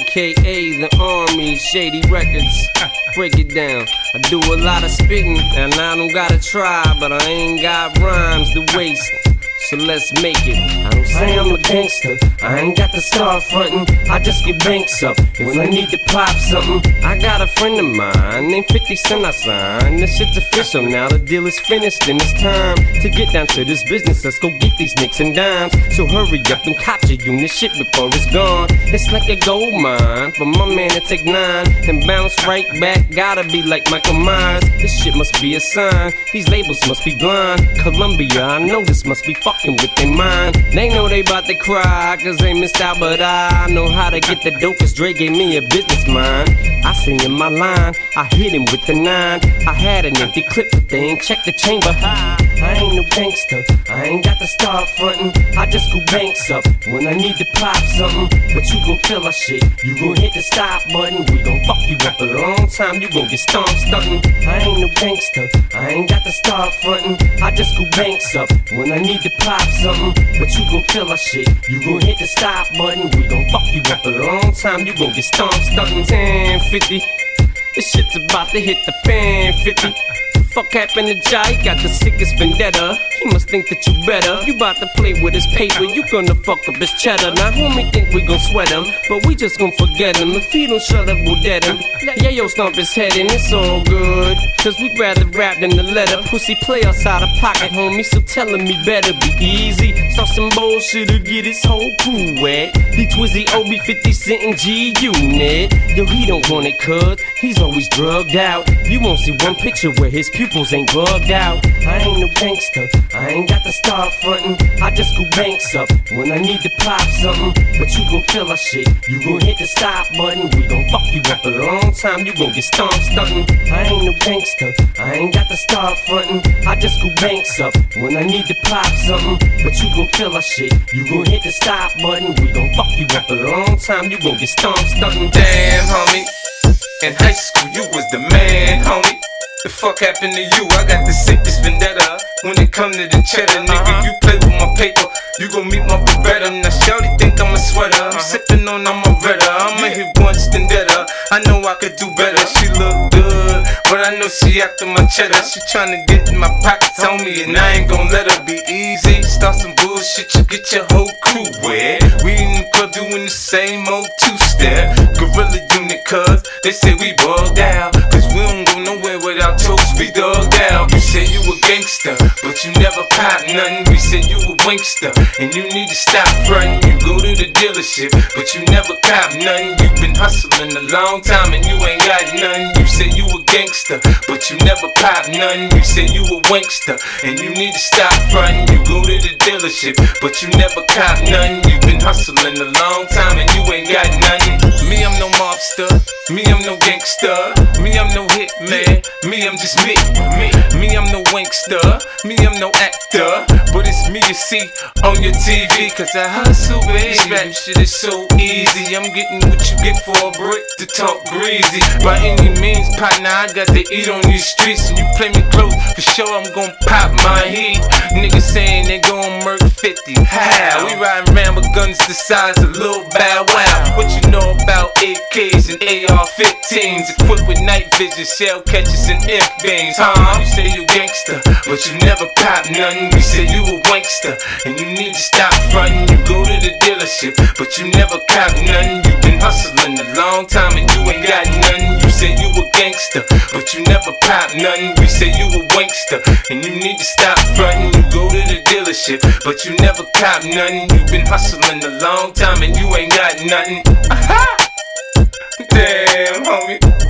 AKA the Army, Shady Records. Break it down. I do a lot of spitting, and I don't gotta try, but I ain't got rhymes to waste. So let's make it. I don't say I'm a gangster, I ain't got to start frontin'. I just get banks up when I need to pop something. I got a friend of mine named 50 Cent I signed. This shit's official now, the deal is finished and it's time to get down to this business. Let's go get these nicks and dimes. So hurry up and cop your unit shit before it's gone. It's like a gold mine for my man to take 9 and bounce right back. Gotta be like Michael Myers. This shit must be a sign. These labels must be blind. Columbia, I know this must be fucking with their mind. They know they bout to cry cause they missed out, but I know how to get the dope cause Dre gave me a business mind. I sing in my line, I hit him with the 9. I had an empty clip but they ain't checked the chamber. I ain't no gangster, I ain't got to start frontin'. I just go banks up when I need to pop something. But you gon' feel our shit, you gon' hit the stop button. We gon' fuck you up a long time, you gon' get stomped stuntin'. I ain't no gangster, I ain't got to start frontin'. I just go banks up when I need to pop something. But you gon' feel our shit, you gon' hit the stop button. We gon' fuck you up a long time, you gon' get stomped stuntin'. 10-50, this shit's about to hit the fan. 50. Fuck happened to Jai, he got the sickest vendetta. He must think that you better. You bout to play with his paper, you gonna fuck up his cheddar. Now homie think we gon' sweat him, but we just gon' forget him. If he don't shut up, we'll dead him. Yeah, yo, stomp his head and it's all good, cause we'd rather rap than the letter. Pussy play us out of pocket, homie, so telling me better be easy. Saw some bullshit to get his whole crew wet. He Twizzy, OB, 50 Cent and G-Unit. Yo, he don't want it cuz he's always drugged out. You won't see one picture where his pupils ain't bugged out. I ain't no gangster, I ain't got to start frontin'. I just go banks up when I need to pop something. But you gon' feel our shit, you gon' hit the stop button. We gon' fuck you up a long time, you gon' get stomped stuntin'. I ain't no gangster, I ain't got to start frontin'. I just go banks up when I need to pop something. But you gon' feel our shit, you gon' hit the stop button. We gon' fuck you up a long time, you gon' get stomped stuntin'. Damn, homie, in high school you was the man, homie. The fuck happened to you? I got the sickest vendetta. When it come to the cheddar, nigga, you play with my paper, you gon' meet my Beretta. Now shawty think I'm a sweater, I'm sippin' on Amaretta. I'ma hit once then better. I know I could do better. She look good, but I know she after my cheddar. She tryna get in my pockets on me, and I ain't gon' let her be easy. Start some bullshit, you get your whole crew wet. We in the club doing the same old two-step. Gorilla unit, cuz they say we bugged out, cause we don't go nowhere without toes, we dug down. You say you a gangster, but you never pop nothing. We said you a winkster, and you need to stop frontin'. You go to the dealership, but you never cop nothing. You been hustling a long time and you ain't got nothing. You say you a gangster, but you never pop nothing. You say you a winkster, and you need to stop frontin'. You go to the dealership, but you never cop nothing. You been hustling a long time and you ain't got nothing. Me, I'm no mobster, me, I'm no gangster, me, I'm no hitman, me, I'm just me, I'm no winkster, me, I'm no actor, but it's me you see on your TV, cause I hustle, baby. This rap shit is so easy, I'm getting what you get for a brick to talk greasy. By any means, partner, I got to eat on these streets, and you play me close, for sure I'm gon' pop my heat. Niggas saying they gon' murk 50, how? We riding around with guns the size of Lil Bow Wow. What you know about AKs and AR-15s, equipped with night vision, shell catchers and F-beams, huh? You say you gangster, but you never pop nothing. We say you a wankster, and you need to stop frontin'. You go to the dealership, but you never cop nothing. You been hustling a long time and you ain't got nothing. You say you a gangster, but you never pop nothing. We say you a wankster, and you need to stop frontin'. You go to the dealership, but you never cop nothing. You been hustling a long time and you ain't got nothing. Damn, homie.